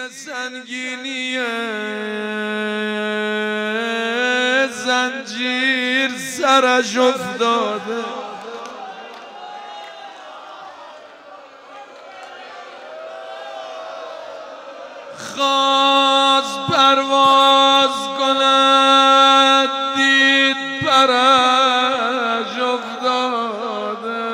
سنگینی زنجیر سرش افتاده، خواست پرواز کند دید پرش افتاده.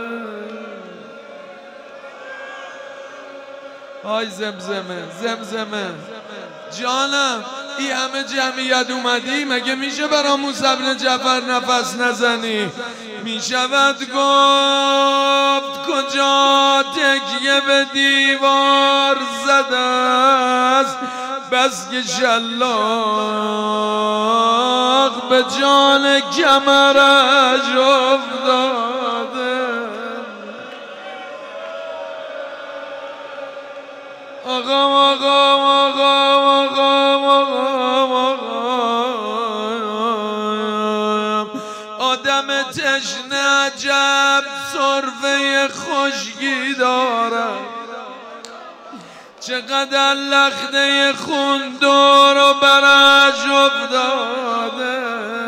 آی زمزمه زمزمه جانم، ای همه جمعیت اومدی، مگه میشه برا موسی بن جعفر نفس نزنی؟ میشود گفت کجا تکیه به دیوار زده است، بس که شلاق به جان کمرش افتاده. آقا آقا آقا آدم تشنه عجب سرفه خشکی دارد، چقدر لخته خون دور و برش افتاده.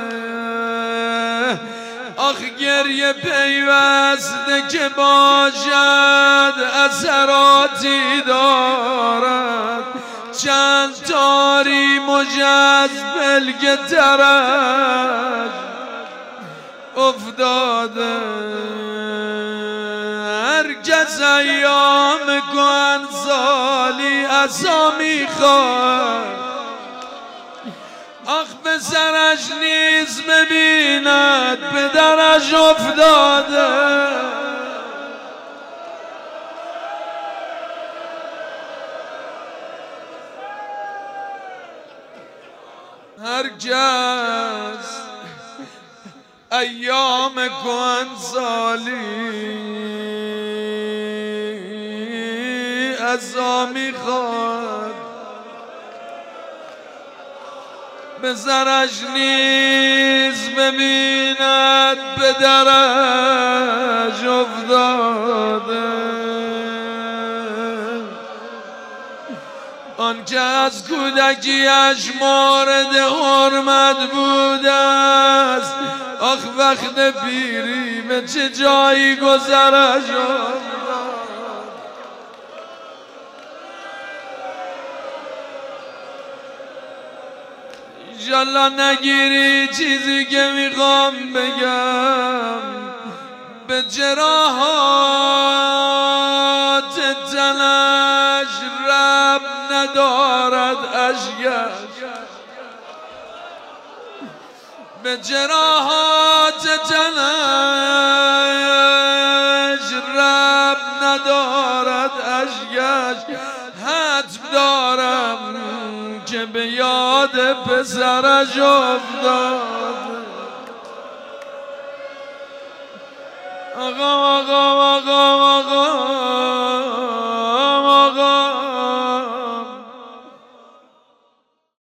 آخ گریه پیوسته که باشد اثراتی دارد، چند تاری مجزبل که ترش افتاده. هر کس ایام کهنسالی عصا میخواد، آخ به سرش نیز ببیند پدرش افتاده. هر کس ایام کهنسالی عصا میخواد، به سرش نیز ببیند پدرش افتاده. آن که از کودکیش مورد حرمت بوده است، آخ وقت پیری به چه جایی گذرش افتاد. انشالله نگیری چیزی که میخوام بگم، به جراحات تنش رب ندارد اشکش، به جراحات تنش رب ندارد اشکش. حتم دارم که به یاد پسرش افتاد. آقا آقا آقا آقا